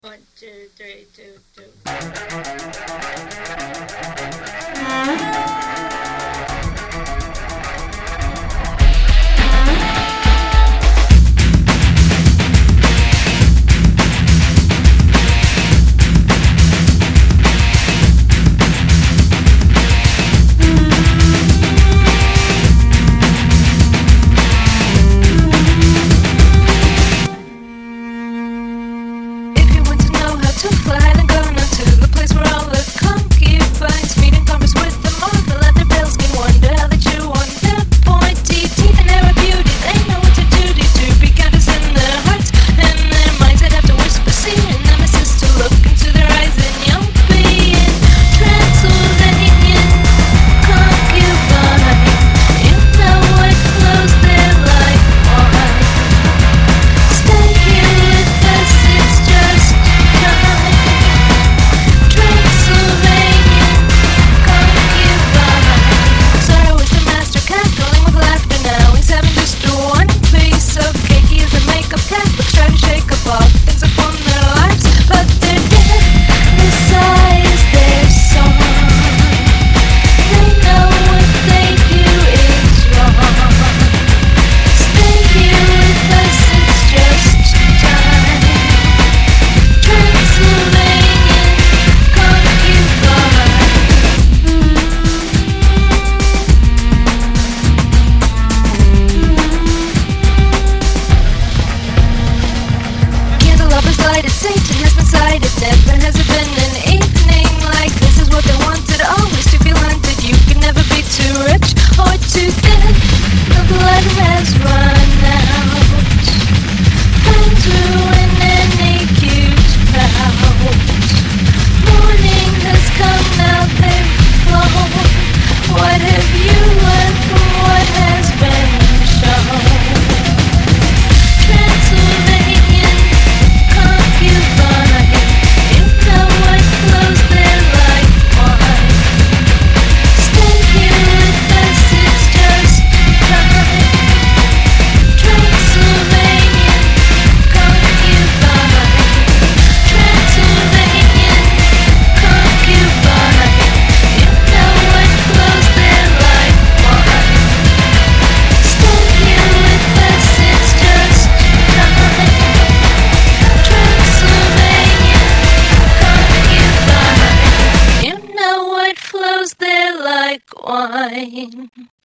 One, two, three, two, two. To fly and go now to the place where all the concubines meet and converse with them all. The leather pale skin wonder how they chew on their pointy teeth and their beauty. They know it's a duty to be countess in their hearts and their minds. They'd have to whisper, see a nemesis to look into their eyes and young being Transylvanian concubine. You know what flows their life on. Stay here with us, it's just Satan has been sighted, never has it been an evening like this. Is what they wanted, always to feel hunted. You can never be too rich or too thin. The blood has run out. Friends ruin any cute pout. Morning has come, now they've flown. What have you learned from what has been shown? Transylvanian concubine, you know what flows their life wine. Stay here with us, it's just time. Transylvanian concubine, Transylvanian concubine, you know what flows their life wine. Stay here with us, it's just time. You know what flows there like wine.